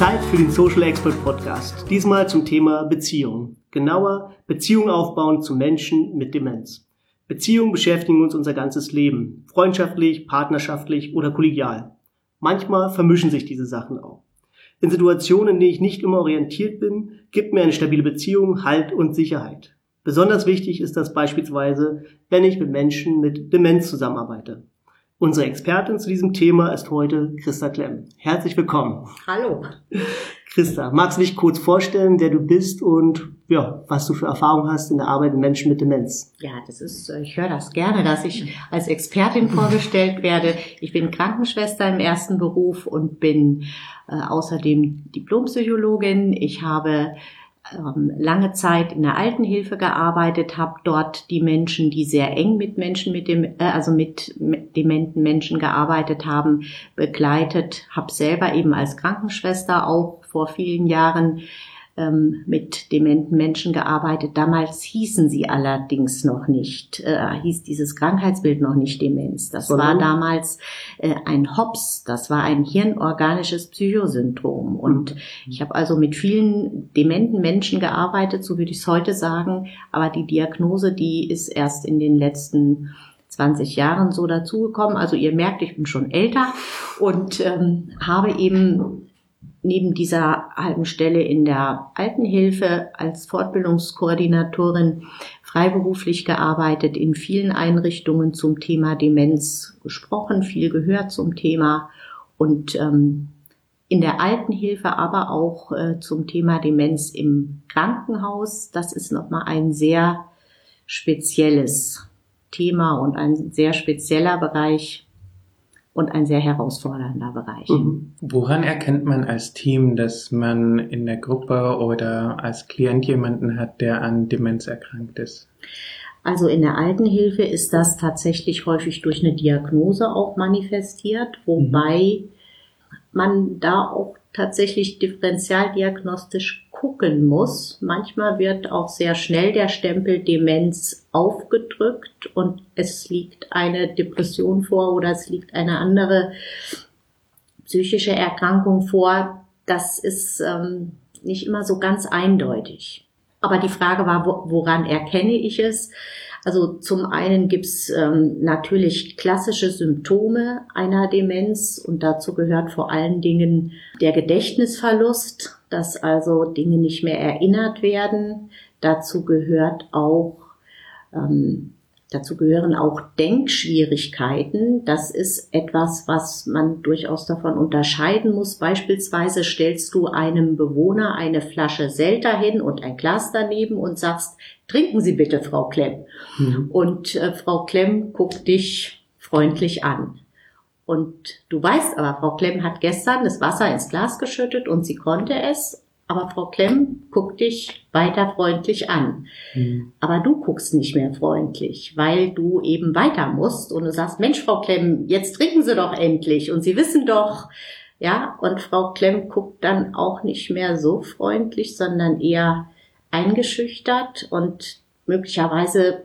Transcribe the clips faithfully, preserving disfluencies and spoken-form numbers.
Zeit für den Social Expert Podcast. Diesmal zum Thema Beziehung. Genauer, Beziehung aufbauen zu Menschen mit Demenz. Beziehungen beschäftigen uns unser ganzes Leben. Freundschaftlich, partnerschaftlich oder kollegial. Manchmal vermischen sich diese Sachen auch. In Situationen, in denen ich nicht immer orientiert bin, gibt mir eine stabile Beziehung Halt und Sicherheit. Besonders wichtig ist das beispielsweise, wenn ich mit Menschen mit Demenz zusammenarbeite. Unsere Expertin zu diesem Thema ist heute Christa Klemm. Herzlich willkommen. Hallo. Christa, magst du dich kurz vorstellen, wer du bist und ja, was du für Erfahrung hast in der Arbeit mit Menschen mit Demenz? Ja, das ist, ich höre das gerne, dass ich als Expertin vorgestellt werde. Ich bin Krankenschwester im ersten Beruf und bin äh, außerdem Diplompsychologin. Ich habe ähm, lange Zeit in der Altenhilfe gearbeitet, habe dort die Menschen, die sehr eng mit Menschen mit dem, äh, also mit, mit dementen Menschen gearbeitet haben, begleitet. Habe selber eben als Krankenschwester auch vor vielen Jahren ähm, mit dementen Menschen gearbeitet. Damals hießen sie allerdings noch nicht, äh, hieß dieses Krankheitsbild noch nicht Demenz. Das Sondern? war damals äh, ein H O P S, das war ein hirnorganisches Psychosyndrom. Und mhm. ich habe also mit vielen dementen Menschen gearbeitet, so würde ich es heute sagen. Aber die Diagnose, die ist erst in den letzten zwanzig Jahren so dazugekommen. Also ihr merkt, ich bin schon älter und ähm, habe eben neben dieser halben Stelle in der Altenhilfe als Fortbildungskoordinatorin freiberuflich gearbeitet, in vielen Einrichtungen zum Thema Demenz gesprochen, viel gehört zum Thema und ähm, in der Altenhilfe aber auch äh, zum Thema Demenz im Krankenhaus. Das ist nochmal ein sehr spezielles Thema und ein sehr spezieller Bereich und ein sehr herausfordernder Bereich. Mhm. Woran erkennt man als Team, dass man in der Gruppe oder als Klient jemanden hat, der an Demenz erkrankt ist? Also in der Altenhilfe ist das tatsächlich häufig durch eine Diagnose auch manifestiert, wobei mhm. man da auch tatsächlich differentialdiagnostisch gucken muss. Manchmal wird auch sehr schnell der Stempel Demenz aufgedrückt und es liegt eine Depression vor oder es liegt eine andere psychische Erkrankung vor. Das ist ähm, nicht immer so ganz eindeutig. Aber die Frage war, woran erkenne ich es? Also zum einen gibt's ähm, natürlich klassische Symptome einer Demenz und dazu gehört vor allen Dingen der Gedächtnisverlust, dass also Dinge nicht mehr erinnert werden. Dazu gehört auch ähm, dazu gehören auch Denkschwierigkeiten. Das ist etwas, was man durchaus davon unterscheiden muss. Beispielsweise stellst du einem Bewohner eine Flasche Selter hin und ein Glas daneben und sagst, trinken Sie bitte, Frau Klemm. Mhm. Und äh, Frau Klemm guckt dich freundlich an. Und du weißt aber, Frau Klemm hat gestern das Wasser ins Glas geschüttet und sie konnte es. Aber Frau Klemm guckt dich weiter freundlich an. Mhm. Aber du guckst nicht mehr freundlich, weil du eben weiter musst und du sagst, Mensch, Frau Klemm, jetzt trinken Sie doch endlich. Und Sie wissen doch, ja, und Frau Klemm guckt dann auch nicht mehr so freundlich, sondern eher eingeschüchtert und möglicherweise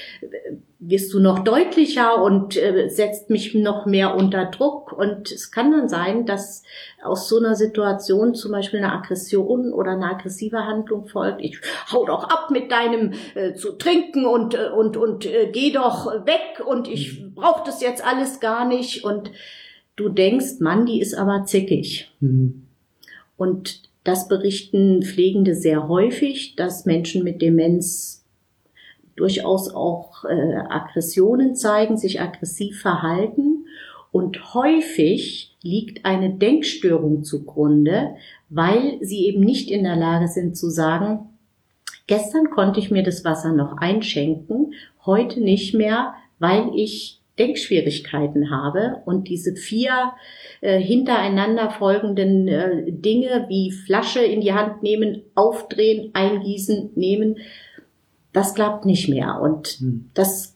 wirst du noch deutlicher und äh, setzt mich noch mehr unter Druck. Und es kann dann sein, dass aus so einer Situation zum Beispiel eine Aggression oder eine aggressive Handlung folgt. Ich hau doch ab mit deinem äh, zu trinken und äh, und und äh, geh doch weg und ich brauche das jetzt alles gar nicht. Und du denkst, Mann, die ist aber zickig. Mhm. Und das berichten Pflegende sehr häufig, dass Menschen mit Demenz durchaus auch äh, Aggressionen zeigen, sich aggressiv verhalten. Und häufig liegt eine Denkstörung zugrunde, weil sie eben nicht in der Lage sind zu sagen, gestern konnte ich mir das Wasser noch einschenken, heute nicht mehr, weil ich Denkschwierigkeiten habe. Und diese vier äh, hintereinander folgenden äh, Dinge wie Flasche in die Hand nehmen, aufdrehen, eingießen, nehmen, das klappt nicht mehr. Und hm. das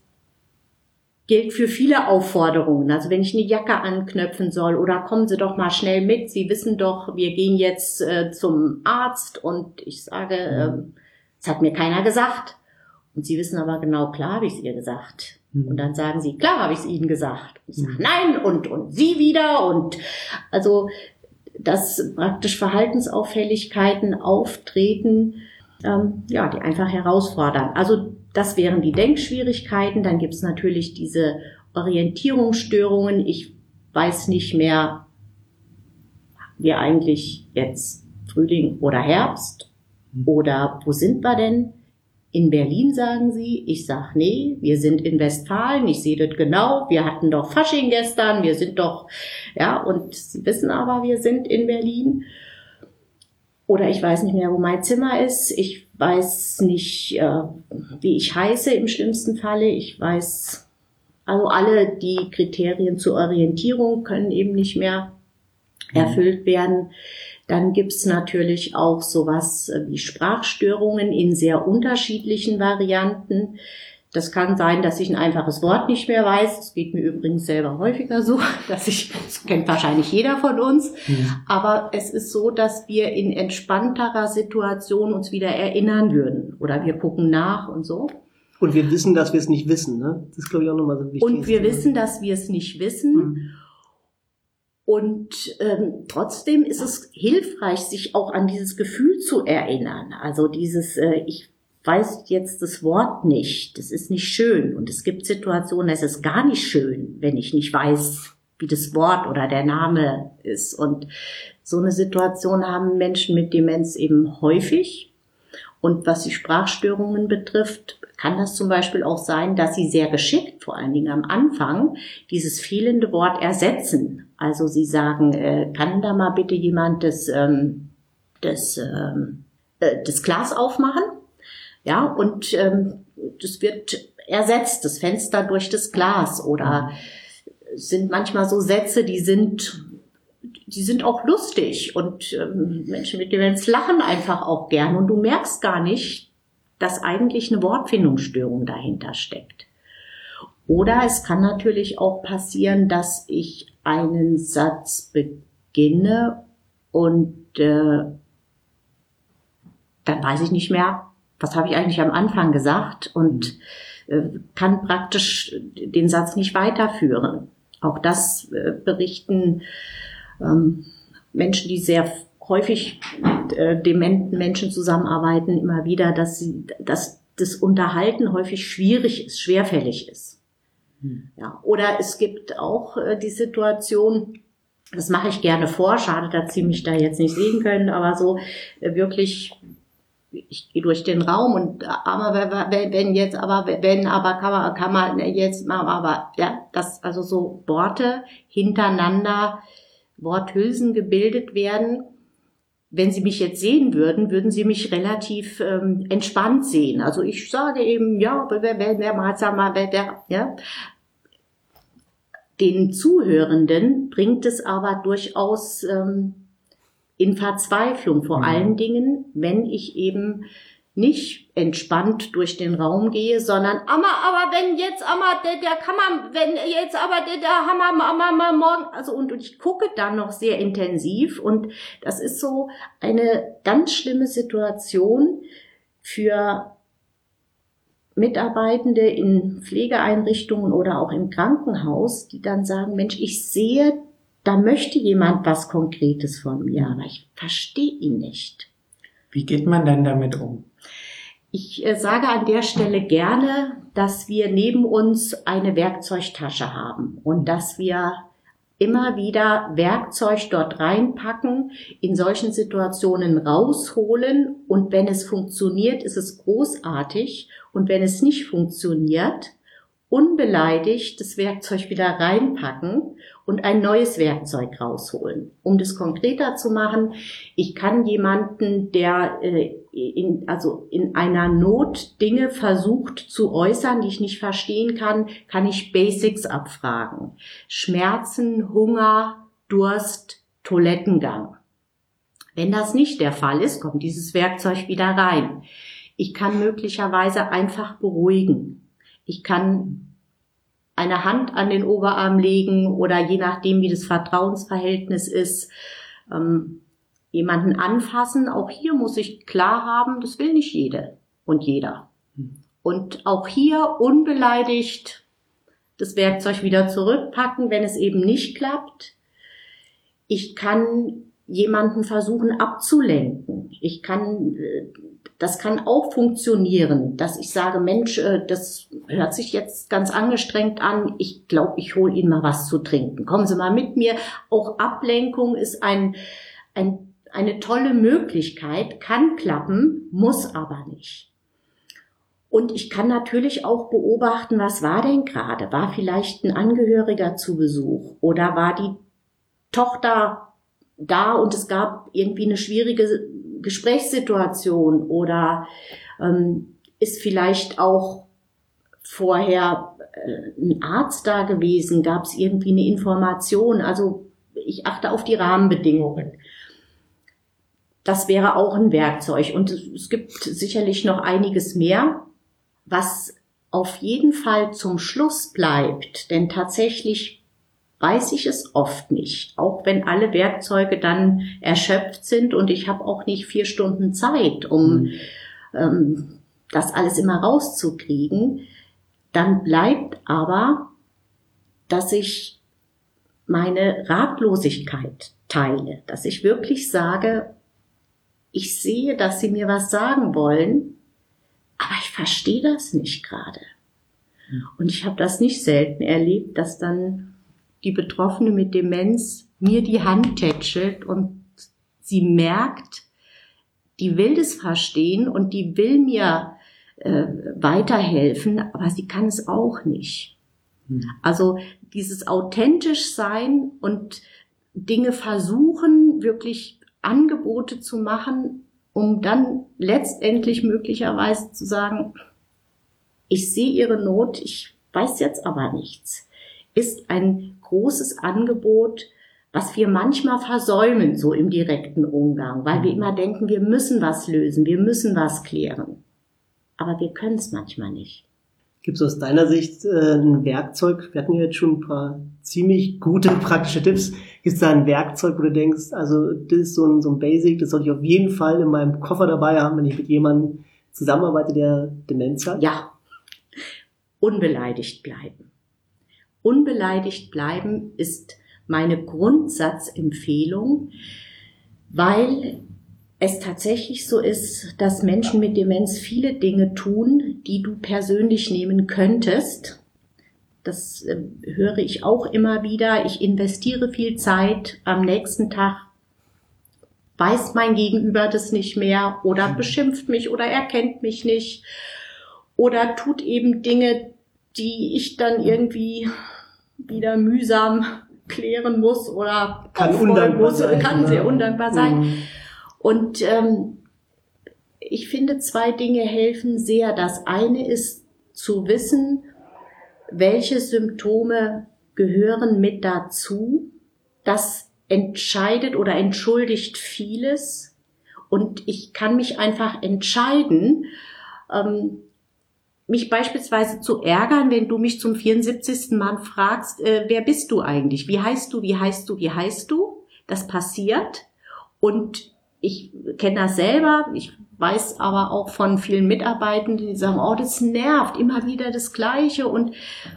gilt für viele Aufforderungen. Also wenn ich eine Jacke anknöpfen soll oder kommen Sie doch mal schnell mit. Sie wissen doch, wir gehen jetzt äh, zum Arzt und ich sage, äh, das hat mir keiner gesagt. Und Sie wissen aber genau, klar habe ich es ihr gesagt. Hm. Und dann sagen Sie, klar habe ich es Ihnen gesagt. Und ich sage, nein, und, und Sie wieder. Und also dass praktisch Verhaltensauffälligkeiten auftreten, ähm, ja, die einfach herausfordern. Also das wären die Denkschwierigkeiten. Dann gibt's natürlich diese Orientierungsstörungen. Ich weiß nicht mehr, wir eigentlich jetzt Frühling oder Herbst oder wo sind wir denn? In Berlin, sagen sie. Ich sag, nee, wir sind in Westfalen. Ich sehe das genau. Wir hatten doch Fasching gestern. Wir sind doch, ja, und sie wissen aber, wir sind in Berlin. Oder ich weiß nicht mehr, wo mein Zimmer ist. Ich weiß nicht, äh, wie ich heiße im schlimmsten Falle. Ich weiß, also alle die Kriterien zur Orientierung können eben nicht mehr erfüllt werden. Dann gibt's natürlich auch sowas wie Sprachstörungen in sehr unterschiedlichen Varianten. Das kann sein, dass ich ein einfaches Wort nicht mehr weiß. Das geht mir übrigens selber häufiger so, dass ich, das kennt wahrscheinlich jeder von uns. Mhm. Aber es ist so, dass wir in entspannterer Situation uns wieder erinnern würden. Oder wir gucken nach und so. Und wir wissen, dass wir es nicht wissen, ne? Das ist, glaube ich, auch nochmal so wichtig. Und wir wissen, dass wir es nicht wissen. Mhm. Und ähm, trotzdem ist es hilfreich, sich auch an dieses Gefühl zu erinnern. Also dieses, äh, ich weiß jetzt das Wort nicht, das ist nicht schön. Und es gibt Situationen, es ist gar nicht schön, wenn ich nicht weiß, wie das Wort oder der Name ist. Und so eine Situation haben Menschen mit Demenz eben häufig. Und was die Sprachstörungen betrifft, kann das zum Beispiel auch sein, dass sie sehr geschickt, vor allen Dingen am Anfang, dieses fehlende Wort ersetzen. Also sie sagen, äh, kann da mal bitte jemand das, ähm, das, ähm, äh, das Glas aufmachen? Ja, und ähm, das wird ersetzt, das Fenster durch das Glas. Oder es sind manchmal so Sätze, die sind, die sind auch lustig. Und ähm, Menschen mit Demenz lachen einfach auch gern. Und du merkst gar nicht, dass eigentlich eine Wortfindungsstörung dahinter steckt. Oder es kann natürlich auch passieren, dass ich einen Satz beginne und äh, dann weiß ich nicht mehr, was habe ich eigentlich am Anfang gesagt und äh, kann praktisch den Satz nicht weiterführen. Auch das äh, berichten ähm, Menschen, die sehr häufig mit äh, dementen Menschen zusammenarbeiten, immer wieder, dass sie, dass das Unterhalten häufig schwierig ist, schwerfällig ist. Hm. Ja, oder es gibt auch äh, die Situation, das mache ich gerne vor, schade, dass Sie mich da jetzt nicht sehen können, aber so äh, wirklich, ich gehe durch den Raum und aber wenn, wenn jetzt, aber wenn, aber kann man, kann man jetzt mal, aber ja, das, also so Worte hintereinander, Worthülsen gebildet werden. Wenn Sie mich jetzt sehen würden, würden Sie mich relativ ähm, entspannt sehen. Also ich sage eben, ja, wenn der mal, sag mal, wenn der, ja. Den Zuhörenden bringt es aber durchaus ähm, in Verzweiflung, vor mhm. allen Dingen, wenn ich eben nicht entspannt durch den Raum gehe, sondern aber, aber wenn jetzt, aber der, der kann man, wenn jetzt, aber der, der Hammer, Mama, Mama, morgen, also und, und ich gucke dann noch sehr intensiv und das ist so eine ganz schlimme Situation für Mitarbeitende in Pflegeeinrichtungen oder auch im Krankenhaus, die dann sagen, Mensch, ich sehe, da möchte jemand was Konkretes von mir, aber ich verstehe ihn nicht. Wie geht man dann damit um? Ich äh, sage an der Stelle gerne, dass wir neben uns eine Werkzeugtasche haben und dass wir immer wieder Werkzeug dort reinpacken, in solchen Situationen rausholen und wenn es funktioniert, ist es großartig und wenn es nicht funktioniert, unbeleidigt das Werkzeug wieder reinpacken und ein neues Werkzeug rausholen. Um das konkreter zu machen, ich kann jemanden, der äh, in, also in einer Not Dinge versucht zu äußern, die ich nicht verstehen kann, kann ich Basics abfragen. Schmerzen, Hunger, Durst, Toilettengang. Wenn das nicht der Fall ist, kommt dieses Werkzeug wieder rein. Ich kann möglicherweise einfach beruhigen. Ich kann eine Hand an den Oberarm legen oder je nachdem, wie das Vertrauensverhältnis ist, ähm, jemanden anfassen. Auch hier muss ich klar haben, das will nicht jede und jeder. Und auch hier unbeleidigt das Werkzeug wieder zurückpacken, wenn es eben nicht klappt. Ich kann jemanden versuchen abzulenken. Ich kann, das kann auch funktionieren, dass ich sage, Mensch, das hört sich jetzt ganz angestrengt an. Ich glaube, ich hole Ihnen mal was zu trinken. Kommen Sie mal mit mir. Auch Ablenkung ist ein, ein, eine tolle Möglichkeit, kann klappen, muss aber nicht. Und ich kann natürlich auch beobachten, was war denn gerade? War vielleicht ein Angehöriger zu Besuch oder war die Tochter da und es gab irgendwie eine schwierige Gesprächssituation oder ähm, ist vielleicht auch vorher äh, ein Arzt da gewesen, gab es irgendwie eine Information. Also ich achte auf die Rahmenbedingungen. Das wäre auch ein Werkzeug und es, es gibt sicherlich noch einiges mehr, was auf jeden Fall zum Schluss bleibt, denn tatsächlich weiß ich es oft nicht, auch wenn alle Werkzeuge dann erschöpft sind und ich habe auch nicht vier Stunden Zeit, um mhm. ähm, das alles immer rauszukriegen. Dann bleibt aber, dass ich meine Ratlosigkeit teile, dass ich wirklich sage, ich sehe, dass Sie mir was sagen wollen, aber ich verstehe das nicht gerade. Mhm. Und ich habe das nicht selten erlebt, dass dann die Betroffene mit Demenz mir die Hand tätschelt und sie merkt, die will das verstehen und die will mir äh, weiterhelfen, aber sie kann es auch nicht. Hm. Also dieses authentisch sein und Dinge versuchen, wirklich Angebote zu machen, um dann letztendlich möglicherweise zu sagen, ich sehe Ihre Not, ich weiß jetzt aber nichts, ist ein großes Angebot, was wir manchmal versäumen, so im direkten Umgang, weil wir immer denken, wir müssen was lösen, wir müssen was klären. Aber wir können es manchmal nicht. Gibt es aus deiner Sicht äh, ein Werkzeug? Wir hatten ja jetzt schon ein paar ziemlich gute praktische Tipps. Gibt es da ein Werkzeug, wo du denkst, also das ist so ein, so ein Basic, das sollte ich auf jeden Fall in meinem Koffer dabei haben, wenn ich mit jemandem zusammenarbeite, der Demenz hat? Ja, unbeleidigt bleiben. Unbeleidigt bleiben ist meine Grundsatzempfehlung, weil es tatsächlich so ist, dass Menschen mit Demenz viele Dinge tun, die du persönlich nehmen könntest. Das äh, höre ich auch immer wieder. Ich investiere viel Zeit. Am nächsten Tag weiß mein Gegenüber das nicht mehr oder beschimpft mich oder erkennt mich nicht oder tut eben Dinge, die ich dann irgendwie wieder mühsam klären muss oder kann undankbar muss, sein, kann ne? sehr undankbar sein. Mhm. Und ähm, ich finde, zwei Dinge helfen sehr. Das eine ist zu wissen, welche Symptome gehören mit dazu. Das entscheidet oder entschuldigt vieles. Und ich kann mich einfach entscheiden, ähm, mich beispielsweise zu ärgern, wenn du mich zum vierundsiebzigsten Mal fragst, äh, wer bist du eigentlich? Wie heißt du? Wie heißt du? Wie heißt du? Das passiert. Und ich kenne das selber. Ich weiß aber auch von vielen Mitarbeitenden, die sagen, oh, das nervt, immer wieder das Gleiche. Und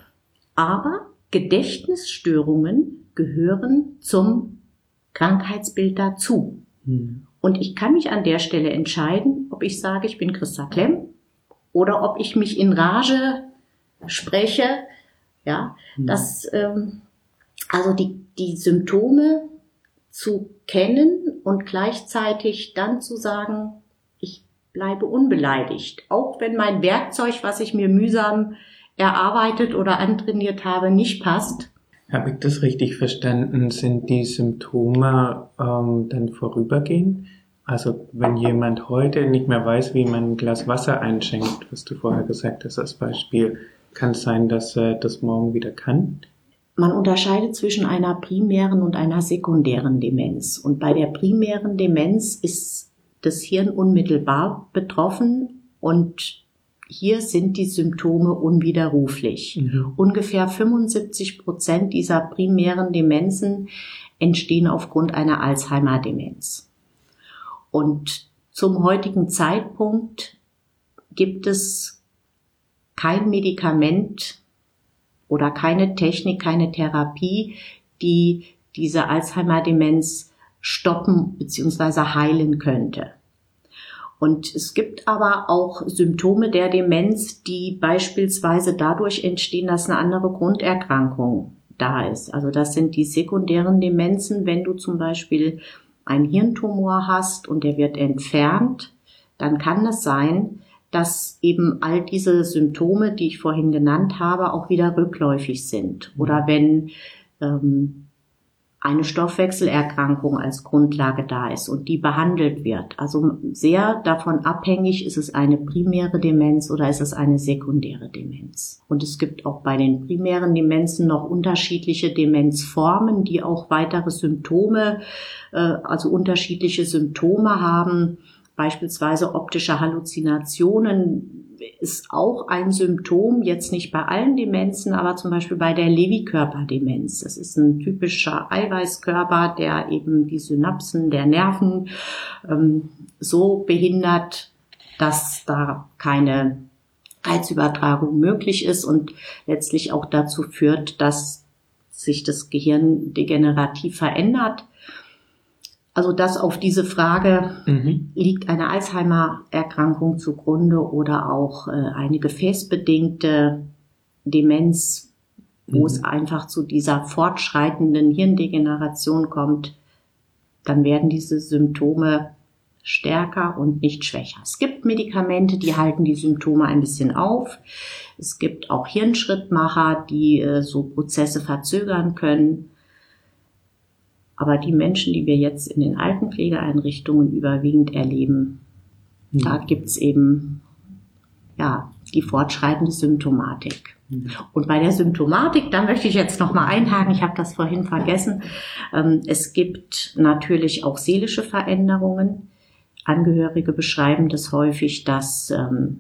aber Gedächtnisstörungen gehören zum Krankheitsbild dazu. Hm. Und ich kann mich an der Stelle entscheiden, ob ich sage, ich bin Christa Klemm, oder ob ich mich in Rage spreche, ja, mhm. das, ähm, also die, die Symptome zu kennen und gleichzeitig dann zu sagen, ich bleibe unbeleidigt. Auch wenn mein Werkzeug, was ich mir mühsam erarbeitet oder antrainiert habe, nicht passt. Habe ich das richtig verstanden? Sind die Symptome ähm, dann vorübergehend? Also wenn jemand heute nicht mehr weiß, wie man ein Glas Wasser einschenkt, was du vorher gesagt hast als Beispiel, kann es sein, dass er das morgen wieder kann? Man unterscheidet zwischen einer primären und einer sekundären Demenz. Und bei der primären Demenz ist das Hirn unmittelbar betroffen und hier sind die Symptome unwiderruflich. Mhm. Ungefähr fünfundsiebzig Prozent dieser primären Demenzen entstehen aufgrund einer Alzheimer-Demenz. Und zum heutigen Zeitpunkt gibt es kein Medikament oder keine Technik, keine Therapie, die diese Alzheimer-Demenz stoppen bzw. heilen könnte. Und es gibt aber auch Symptome der Demenz, die beispielsweise dadurch entstehen, dass eine andere Grunderkrankung da ist. Also das sind die sekundären Demenzen, wenn du zum Beispiel einen Hirntumor hast und der wird entfernt, dann kann es sein, dass eben all diese Symptome, die ich vorhin genannt habe, auch wieder rückläufig sind. Oder wenn ähm, eine Stoffwechselerkrankung als Grundlage da ist und die behandelt wird. Also sehr davon abhängig, ist es eine primäre Demenz oder ist es eine sekundäre Demenz. Und es gibt auch bei den primären Demenzen noch unterschiedliche Demenzformen, die auch weitere Symptome, äh, also unterschiedliche Symptome haben. Beispielsweise optische Halluzinationen ist auch ein Symptom, jetzt nicht bei allen Demenzen, aber zum Beispiel bei der Lewy-Körper-Demenz. Das ist ein typischer Eiweißkörper, der eben die Synapsen der Nerven ähm, so behindert, dass da keine Reizübertragung möglich ist und letztlich auch dazu führt, dass sich das Gehirn degenerativ verändert. Also das auf diese Frage, mhm. liegt eine Alzheimer-Erkrankung zugrunde oder auch äh, eine gefäßbedingte Demenz, wo mhm. es einfach zu dieser fortschreitenden Hirndegeneration kommt, dann werden diese Symptome stärker und nicht schwächer. Es gibt Medikamente, die halten die Symptome ein bisschen auf. Es gibt auch Hirnschrittmacher, die äh, so Prozesse verzögern können. Aber die Menschen, die wir jetzt in den Altenpflegeeinrichtungen überwiegend erleben, mhm. da gibt's eben ja die fortschreitende Symptomatik. Mhm. Und bei der Symptomatik, da möchte ich jetzt noch mal einhaken, ich habe das vorhin vergessen, ähm, es gibt natürlich auch seelische Veränderungen. Angehörige beschreiben das häufig, dass ähm,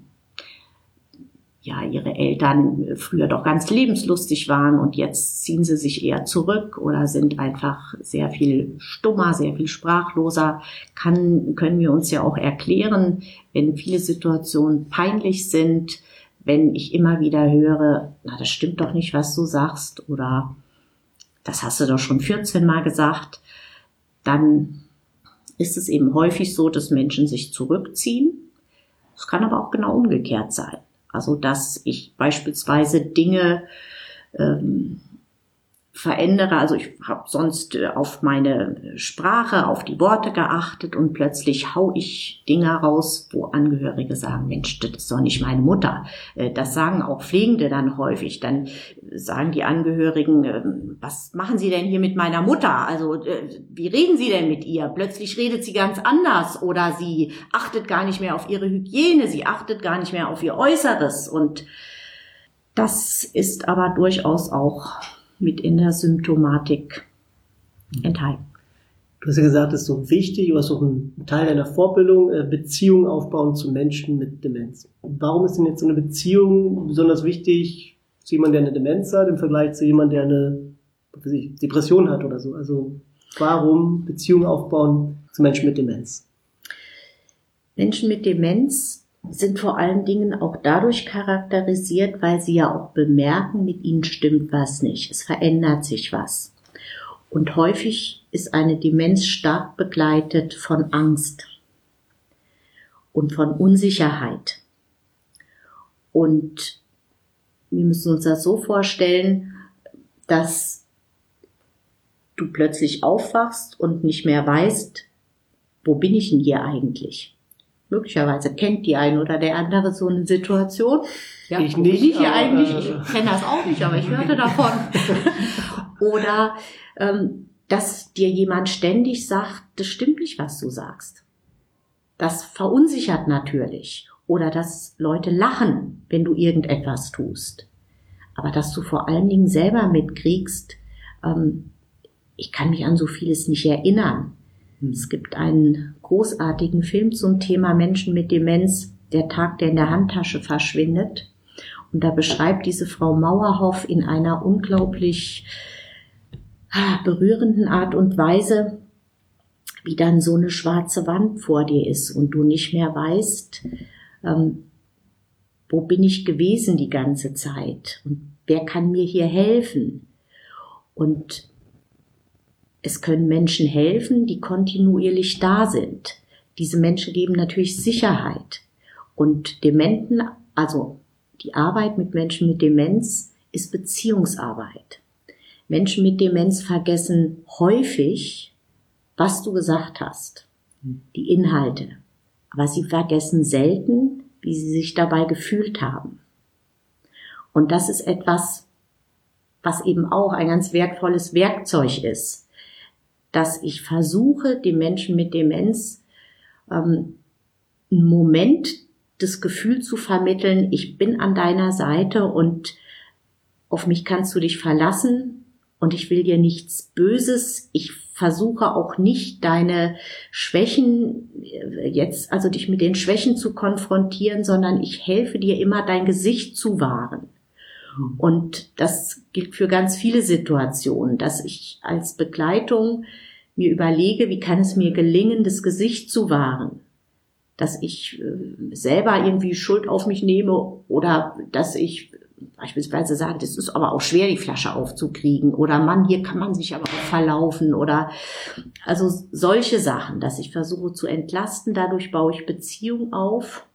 ja, ihre Eltern früher doch ganz lebenslustig waren und jetzt ziehen sie sich eher zurück oder sind einfach sehr viel stummer, sehr viel sprachloser. Kann, können wir uns ja auch erklären, wenn viele Situationen peinlich sind, wenn ich immer wieder höre, na, das stimmt doch nicht, was du sagst, oder das hast du doch schon vierzehn Mal gesagt, dann ist es eben häufig so, dass Menschen sich zurückziehen. Es kann aber auch genau umgekehrt sein. Also dass ich beispielsweise Dinge ähm, verändere. Also ich habe sonst äh, auf meine Sprache, auf die Worte geachtet und plötzlich hau ich Dinge raus, wo Angehörige sagen, Mensch, das ist doch nicht meine Mutter. Äh, das sagen auch Pflegende dann häufig. Dann sagen die Angehörigen, äh, was machen Sie denn hier mit meiner Mutter? Also äh, wie reden Sie denn mit ihr? Plötzlich redet sie ganz anders oder sie achtet gar nicht mehr auf ihre Hygiene, sie achtet gar nicht mehr auf ihr Äußeres. Und das ist aber durchaus auch mit in der Symptomatik enthalten. Du hast ja gesagt, es ist so wichtig, oder so ein Teil deiner Fortbildung, Beziehungen aufbauen zu Menschen mit Demenz. Warum ist denn jetzt so eine Beziehung besonders wichtig zu jemandem, der eine Demenz hat, im Vergleich zu jemandem, der eine, was weiß ich, Depression hat oder so? Also warum Beziehungen aufbauen zu Menschen mit Demenz? Menschen mit Demenz sind vor allen Dingen auch dadurch charakterisiert, weil sie ja auch bemerken, mit ihnen stimmt was nicht. Es verändert sich was. Und häufig ist eine Demenz stark begleitet von Angst und von Unsicherheit. Und wir müssen uns das so vorstellen, dass du plötzlich aufwachst und nicht mehr weißt, wo bin ich denn hier eigentlich? Möglicherweise kennt die ein oder der andere so eine Situation. Ja, ich nicht. Bin ich hier eigentlich? Ich kenne das auch nicht, aber ich hörte davon. Oder ähm, dass dir jemand ständig sagt, das stimmt nicht, was du sagst. Das verunsichert natürlich. Oder dass Leute lachen, wenn du irgendetwas tust. Aber dass du vor allen Dingen selber mitkriegst, ähm, ich kann mich an so vieles nicht erinnern. Es gibt einen großartigen Film zum Thema Menschen mit Demenz, der Tag, der in der Handtasche verschwindet. Und da beschreibt diese Frau Mauerhoff in einer unglaublich berührenden Art und Weise, wie dann so eine schwarze Wand vor dir ist und du nicht mehr weißt, ähm, wo bin ich gewesen die ganze Zeit und wer kann mir hier helfen? Und Es können Menschen helfen, die kontinuierlich da sind. Diese Menschen geben natürlich Sicherheit. Und Dementen, also die Arbeit mit Menschen mit Demenz, ist Beziehungsarbeit. Menschen mit Demenz vergessen häufig, was du gesagt hast, die Inhalte. Aber sie vergessen selten, wie sie sich dabei gefühlt haben. Und das ist etwas, was eben auch ein ganz wertvolles Werkzeug ist, dass ich versuche, den Menschen mit Demenz ähm, einen Moment das Gefühl zu vermitteln, ich bin an deiner Seite und auf mich kannst du dich verlassen und ich will dir nichts Böses. Ich versuche auch nicht deine Schwächen jetzt, also dich mit den Schwächen zu konfrontieren, sondern ich helfe dir immer, dein Gesicht zu wahren. Und das gilt für ganz viele Situationen, dass ich als Begleitung mir überlege, wie kann es mir gelingen, das Gesicht zu wahren. Dass ich äh, selber irgendwie Schuld auf mich nehme oder dass ich beispielsweise sage, das ist aber auch schwer, die Flasche aufzukriegen oder Mann, hier kann man sich aber auch verlaufen oder also solche Sachen, dass ich versuche zu entlasten, dadurch baue ich Beziehung auf.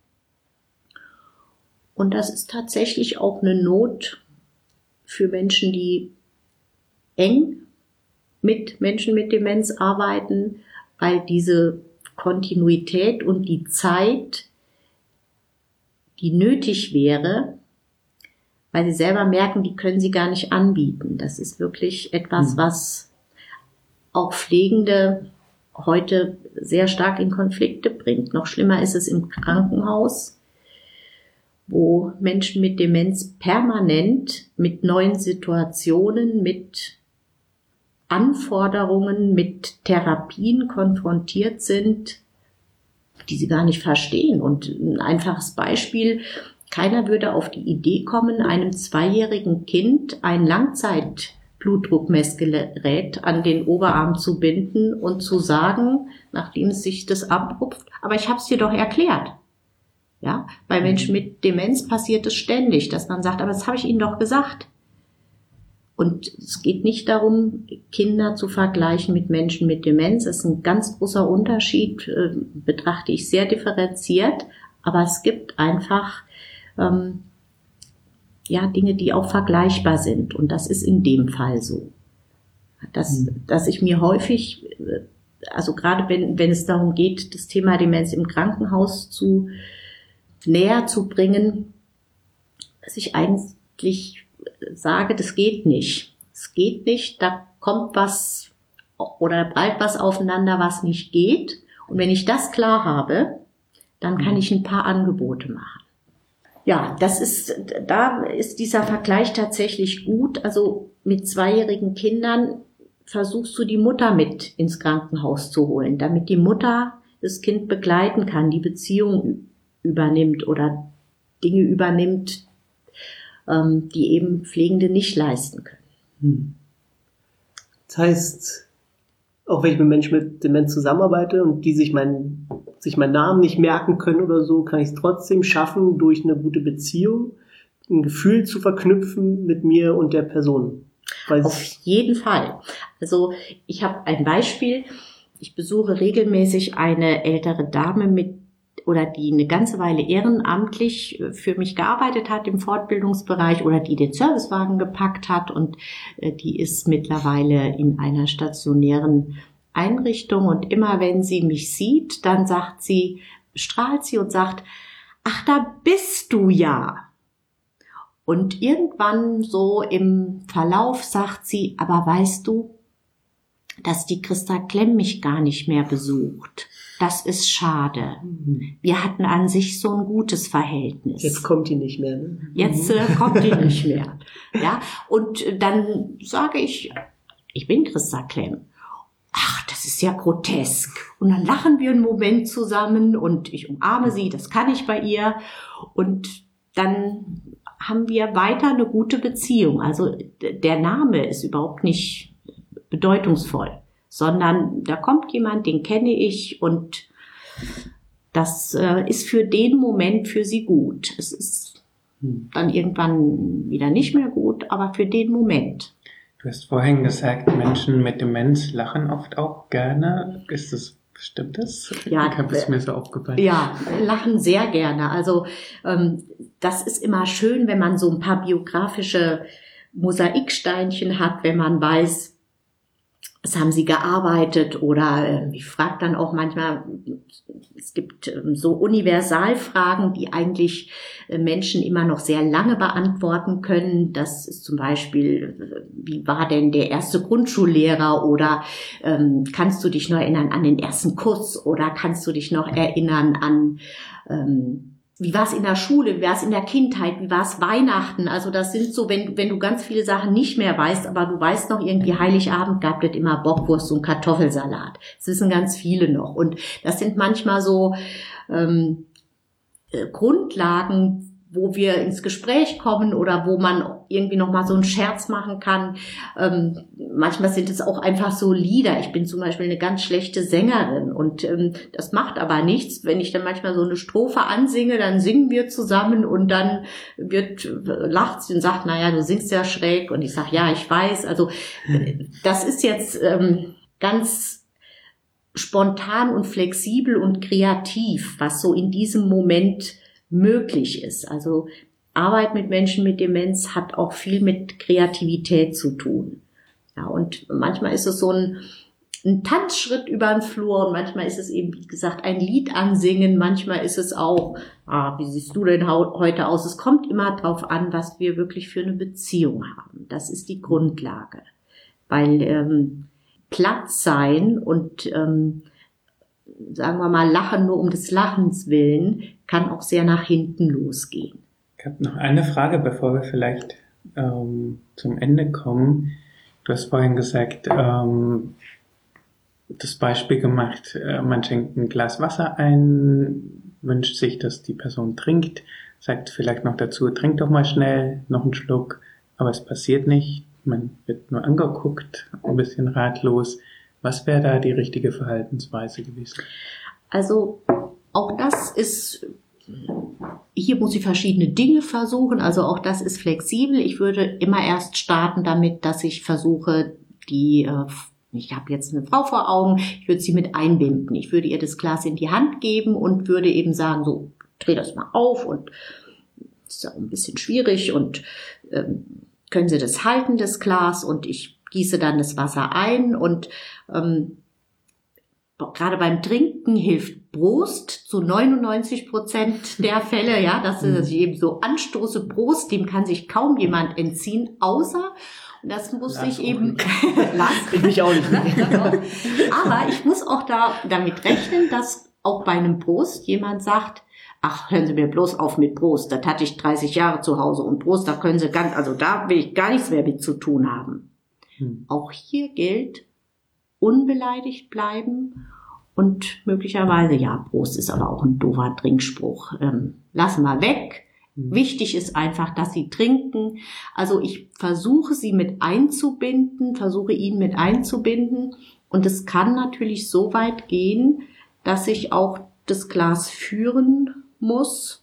Und das ist tatsächlich auch eine Not für Menschen, die eng mit Menschen mit Demenz arbeiten, weil diese Kontinuität und die Zeit, die nötig wäre, weil sie selber merken, die können sie gar nicht anbieten. Das ist wirklich etwas, was auch Pflegende heute sehr stark in Konflikte bringt. Noch schlimmer ist es im Krankenhaus, wo Menschen mit Demenz permanent mit neuen Situationen, mit Anforderungen, mit Therapien konfrontiert sind, die sie gar nicht verstehen. Und ein einfaches Beispiel, keiner würde auf die Idee kommen, einem zweijährigen Kind ein Langzeitblutdruckmessgerät an den Oberarm zu binden und zu sagen, nachdem es sich das abrupft, aber ich habe es dir doch erklärt. Ja, bei Menschen mit Demenz passiert es ständig, dass man sagt, aber das habe ich Ihnen doch gesagt. Und es geht nicht darum, Kinder zu vergleichen mit Menschen mit Demenz. Das ist ein ganz großer Unterschied, äh, betrachte ich sehr differenziert. Aber es gibt einfach ähm, ja Dinge, die auch vergleichbar sind. Und das ist in dem Fall so. Dass, mhm. dass ich mir häufig, also gerade wenn, wenn es darum geht, das Thema Demenz im Krankenhaus zu näher zu bringen, dass ich eigentlich sage, das geht nicht. Es geht nicht, da kommt was oder bleibt was aufeinander, was nicht geht. Und wenn ich das klar habe, dann kann ich ein paar Angebote machen. Ja, das ist, da ist dieser Vergleich tatsächlich gut. Also mit zweijährigen Kindern versuchst du die Mutter mit ins Krankenhaus zu holen, damit die Mutter das Kind begleiten kann, die Beziehung übernimmt oder Dinge übernimmt, ähm, die eben Pflegende nicht leisten können. Hm. Das heißt, auch wenn ich mit Menschen mit Demenz zusammenarbeite und die sich meinen, sich meinen Namen nicht merken können oder so, kann ich es trotzdem schaffen, durch eine gute Beziehung ein Gefühl zu verknüpfen mit mir und der Person. Weil Auf jeden Fall. Also ich habe ein Beispiel. Ich besuche regelmäßig eine ältere Dame mit oder die eine ganze Weile ehrenamtlich für mich gearbeitet hat im Fortbildungsbereich oder die den Servicewagen gepackt hat und die ist mittlerweile in einer stationären Einrichtung und immer wenn sie mich sieht, dann sagt sie, strahlt sie und sagt, ach, da bist du ja. Und irgendwann so im Verlauf sagt sie, aber weißt du, dass die Christa Klemm mich gar nicht mehr besucht. Das ist schade. Wir hatten an sich so ein gutes Verhältnis. Jetzt kommt die nicht mehr. Ne? Jetzt äh, kommt die nicht mehr. Ja, und dann sage ich, ich bin Christa Klemm. Ach, das ist ja grotesk. Und dann lachen wir einen Moment zusammen und ich umarme sie, das kann ich bei ihr. Und dann haben wir weiter eine gute Beziehung. Also der Name ist überhaupt nicht bedeutungsvoll, sondern da kommt jemand, den kenne ich und das äh, ist für den Moment für sie gut. Es ist dann irgendwann wieder nicht mehr gut, aber für den Moment. Du hast vorhin gesagt, Menschen mit Demenz lachen oft auch gerne. Ist das Stimmt das? Ja, ich habe es mir so aufgefallen. Ja, lachen sehr gerne. Also ähm, das ist immer schön, wenn man so ein paar biografische Mosaiksteinchen hat, wenn man weiß, was haben sie gearbeitet, oder äh, ich frage dann auch manchmal, es gibt äh, so Universalfragen, die eigentlich äh, Menschen immer noch sehr lange beantworten können. Das ist zum Beispiel, äh, wie war denn der erste Grundschullehrer, oder ähm, kannst du dich noch erinnern an den ersten Kuss, oder kannst du dich noch erinnern an ähm, wie war es in der Schule, wie war es in der Kindheit, wie war es Weihnachten? Also das sind so, wenn, wenn du ganz viele Sachen nicht mehr weißt, aber du weißt noch irgendwie, Heiligabend gab es immer Bockwurst und Kartoffelsalat. Das wissen ganz viele noch. Und das sind manchmal so ähm, äh, Grundlagen, wo wir ins Gespräch kommen oder wo man irgendwie noch mal so einen Scherz machen kann. Ähm, manchmal sind es auch einfach so Lieder. Ich bin zum Beispiel eine ganz schlechte Sängerin und ähm, das macht aber nichts. Wenn ich dann manchmal so eine Strophe ansinge, dann singen wir zusammen und dann wird lacht sie und sagt, naja, du singst ja schräg. Und ich sage, ja, ich weiß. Also das ist jetzt ähm, ganz spontan und flexibel und kreativ, was so in diesem Moment möglich ist. Also Arbeit mit Menschen mit Demenz hat auch viel mit Kreativität zu tun. Ja, und manchmal ist es so ein, ein Tanzschritt über den Flur und manchmal ist es eben, wie gesagt, ein Lied ansingen. Manchmal ist es auch, ah, wie siehst du denn heute aus? Es kommt immer drauf an, was wir wirklich für eine Beziehung haben. Das ist die Grundlage. Weil ähm, Platz sein und ähm, sagen wir mal, Lachen nur um des Lachens willen, kann auch sehr nach hinten losgehen. Ich habe noch eine Frage, bevor wir vielleicht ähm, zum Ende kommen. Du hast vorhin gesagt, ähm, das Beispiel gemacht, äh, man schenkt ein Glas Wasser ein, wünscht sich, dass die Person trinkt, sagt vielleicht noch dazu, trink doch mal schnell, noch einen Schluck, aber es passiert nicht, man wird nur angeguckt, ein bisschen ratlos. Was wäre da die richtige Verhaltensweise gewesen? Also auch das ist, hier muss ich verschiedene Dinge versuchen, also auch das ist flexibel. Ich würde immer erst starten damit, dass ich versuche, die, ich habe jetzt eine Frau vor Augen, ich würde sie mit einbinden. Ich würde ihr das Glas in die Hand geben und würde eben sagen, so, dreh das mal auf, und das ist ja ein bisschen schwierig, und ähm, können Sie das halten, das Glas, und ich gieße dann das Wasser ein, und ähm, gerade beim Trinken hilft Prost zu neunundneunzig Prozent der Fälle, ja, dass, dass ich eben so anstoße, Prost, dem kann sich kaum jemand entziehen, außer, und das muss ich eben, lass ich mich auch nicht mehr. Aber ich muss auch da damit rechnen, dass auch bei einem Prost jemand sagt, ach, hören Sie mir bloß auf mit Prost, das hatte ich dreißig Jahre zu Hause, und Prost, da können Sie ganz, also da will ich gar nichts mehr mit zu tun haben. Hm. Auch hier gilt, unbeleidigt bleiben und möglicherweise, ja, Prost ist aber auch ein doofer Trinkspruch, ähm, lassen wir weg. Hm. Wichtig ist einfach, dass Sie trinken. Also ich versuche, Sie mit einzubinden, versuche ihn mit einzubinden, und es kann natürlich so weit gehen, dass ich auch das Glas führen muss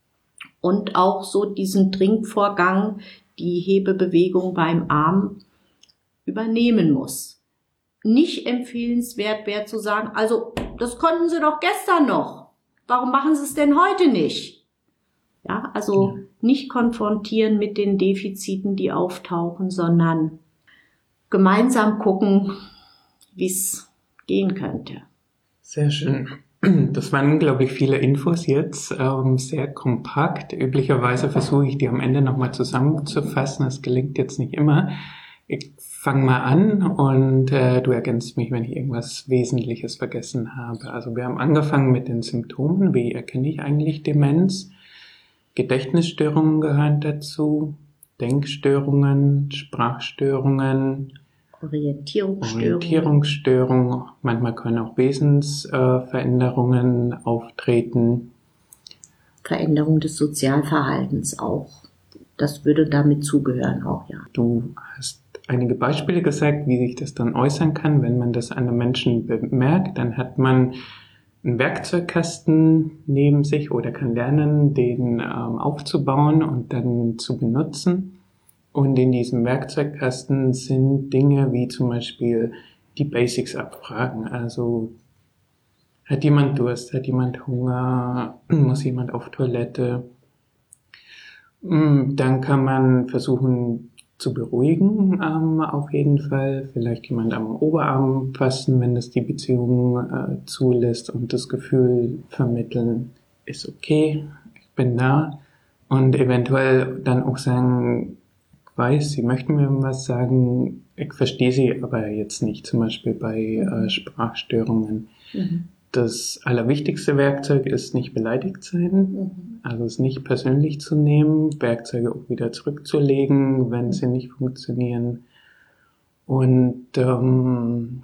und auch so diesen Trinkvorgang, die Hebebewegung beim Arm übernehmen muss. Nicht empfehlenswert wäre zu sagen, also das konnten Sie doch gestern noch. Warum machen Sie es denn heute nicht? Ja, also ja. Nicht konfrontieren mit den Defiziten, die auftauchen, sondern gemeinsam gucken, wie es gehen könnte. Sehr schön. Das waren unglaublich viele Infos jetzt, ähm, sehr kompakt. Üblicherweise versuche ich die am Ende nochmal zusammenzufassen. Das gelingt jetzt nicht immer. Ich fange mal an und äh, du ergänzt mich, wenn ich irgendwas Wesentliches vergessen habe. Also wir haben angefangen mit den Symptomen. Wie erkenne ich eigentlich Demenz? Gedächtnisstörungen gehören dazu, Denkstörungen, Sprachstörungen, Orientierungsstörungen. Orientierungsstörungen. Manchmal können auch Wesensveränderungen äh, auftreten. Veränderung des Sozialverhaltens auch. Das würde damit zugehören auch, ja. Du hast einige Beispiele gesagt, wie sich das dann äußern kann. Wenn man das an einem Menschen bemerkt, dann hat man einen Werkzeugkasten neben sich oder kann lernen, den ähm, aufzubauen und dann zu benutzen. Und in diesem Werkzeugkasten sind Dinge wie zum Beispiel die Basics abfragen. Also hat jemand Durst, hat jemand Hunger, muss jemand auf Toilette? Dann kann man versuchen zu beruhigen, ähm, auf jeden Fall. Vielleicht jemand am Oberarm fassen, wenn das die Beziehung äh, zulässt, und das Gefühl vermitteln, ist okay, ich bin da. Und eventuell dann auch sagen, ich weiß, Sie möchten mir was sagen, ich verstehe Sie aber jetzt nicht, zum Beispiel bei äh, Sprachstörungen. Mhm. Das allerwichtigste Werkzeug ist nicht beleidigt sein, mhm. also es nicht persönlich zu nehmen, Werkzeuge auch wieder zurückzulegen, wenn mhm. sie nicht funktionieren. Und ähm,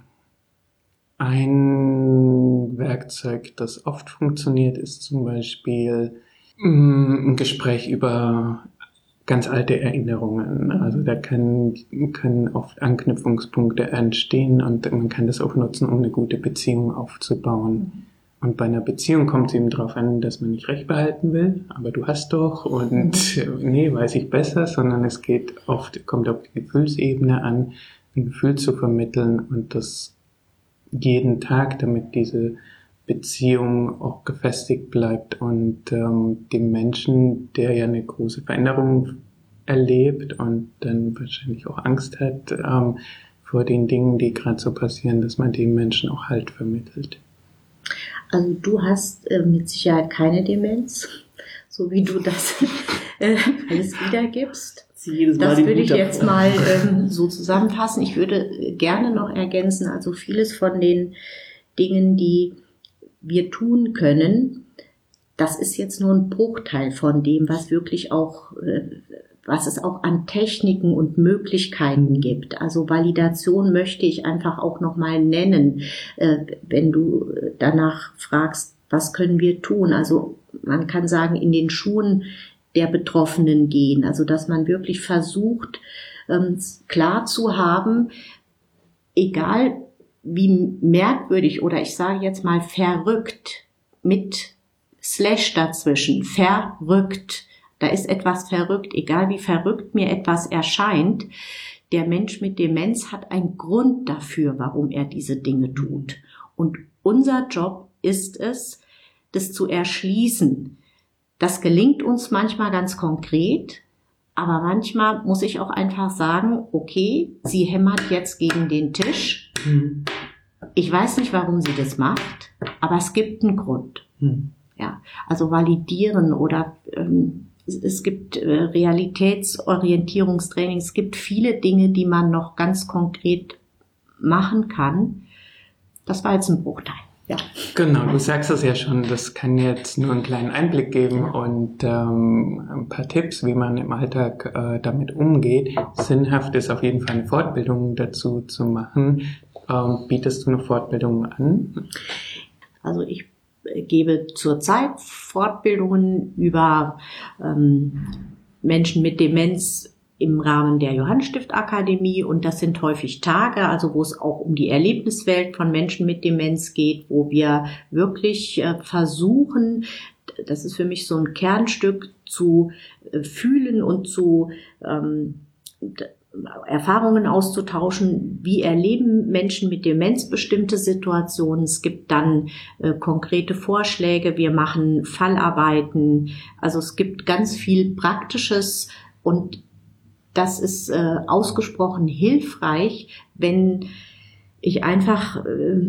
ein Werkzeug, das oft funktioniert, ist zum Beispiel mh, ein Gespräch über ganz alte Erinnerungen. Also da können, können oft Anknüpfungspunkte entstehen und man kann das auch nutzen, um eine gute Beziehung aufzubauen. Und bei einer Beziehung kommt es eben darauf an, dass man nicht recht behalten will, aber du hast doch und mhm. nee, weiß ich besser, sondern es geht oft, kommt auf die Gefühlsebene an, ein Gefühl zu vermitteln und das jeden Tag, damit diese Beziehung auch gefestigt bleibt und ähm, dem Menschen, der ja eine große Veränderung erlebt und dann wahrscheinlich auch Angst hat ähm, vor den Dingen, die gerade so passieren, dass man dem Menschen auch Halt vermittelt. Also du hast äh, mit Sicherheit keine Demenz, so wie du das äh, alles wiedergibst. Das will ich jetzt mal ähm, so zusammenfassen. Ich würde gerne noch ergänzen, also vieles von den Dingen, die wir tun können, das ist jetzt nur ein Bruchteil von dem, was wirklich auch, was es auch an Techniken und Möglichkeiten gibt. Also Validation möchte ich einfach auch nochmal nennen, wenn du danach fragst, was können wir tun? Also man kann sagen, in den Schuhen der Betroffenen gehen, also dass man wirklich versucht, klar zu haben, egal wie merkwürdig oder ich sage jetzt mal verrückt mit Slash dazwischen, verrückt, da ist etwas verrückt, egal wie verrückt mir etwas erscheint, der Mensch mit Demenz hat einen Grund dafür, warum er diese Dinge tut. Und unser Job ist es, das zu erschließen. Das gelingt uns manchmal ganz konkret, aber manchmal muss ich auch einfach sagen, okay, sie hämmert jetzt gegen den Tisch. Mhm. Ich weiß nicht, warum sie das macht, aber es gibt einen Grund. Mhm. Ja, also validieren oder ähm, es, es gibt äh, Realitätsorientierungstraining. Es gibt viele Dinge, die man noch ganz konkret machen kann. Das war jetzt ein Bruchteil. Ja. Genau, du sagst es ja schon, das kann jetzt nur einen kleinen Einblick geben und ähm, ein paar Tipps, wie man im Alltag äh, damit umgeht. Sinnhaft ist auf jeden Fall eine Fortbildung dazu zu machen. Ähm, bietest du eine Fortbildung an? Also ich gebe zurzeit Fortbildungen über ähm, Menschen mit Demenz im Rahmen der Johannstift-Akademie und das sind häufig Tage, also wo es auch um die Erlebniswelt von Menschen mit Demenz geht, wo wir wirklich äh, versuchen, das ist für mich so ein Kernstück, zu äh, fühlen und zu ähm, Erfahrungen auszutauschen, wie erleben Menschen mit Demenz bestimmte Situationen. Es gibt dann äh, konkrete Vorschläge, wir machen Fallarbeiten, also es gibt ganz viel Praktisches und das ist äh, ausgesprochen hilfreich, wenn ich einfach äh,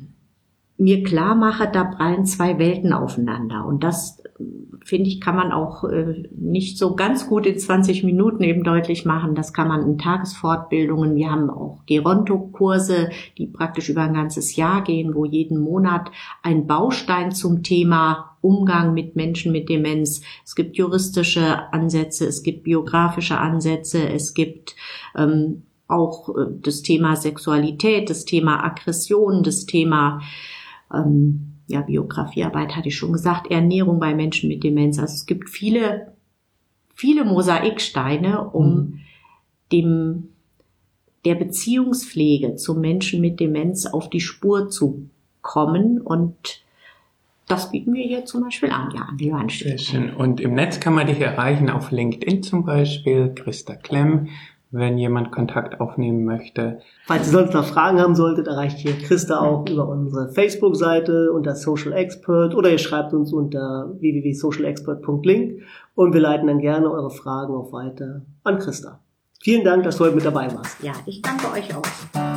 mir klar mache, da prallen zwei Welten aufeinander. Und das, finde ich, kann man auch äh, nicht so ganz gut in zwanzig Minuten eben deutlich machen. Das kann man in Tagesfortbildungen. Wir haben auch Geronto-Kurse, die praktisch über ein ganzes Jahr gehen, wo jeden Monat ein Baustein zum Thema Umgang mit Menschen mit Demenz. Es gibt juristische Ansätze, es gibt biografische Ansätze, es gibt ähm, auch äh, das Thema Sexualität, das Thema Aggression, das Thema ähm, ja, Biografiearbeit hatte ich schon gesagt, Ernährung bei Menschen mit Demenz. Also es gibt viele, viele Mosaiksteine, um mhm. dem der Beziehungspflege zu Menschen mit Demenz auf die Spur zu kommen und Das bieten wir hier zum Beispiel an, ja, an die Johannesstädter. Sehr schön. Und im Netz kann man dich erreichen, auf LinkedIn zum Beispiel, Christa Klemm, wenn jemand Kontakt aufnehmen möchte. Falls ihr sonst noch Fragen haben solltet, erreicht ihr Christa auch über unsere Facebook-Seite unter Social Expert oder ihr schreibt uns unter w w w punkt social expert punkt link und wir leiten dann gerne eure Fragen auch weiter an Christa. Vielen Dank, dass du heute mit dabei warst. Ja, ich danke euch auch.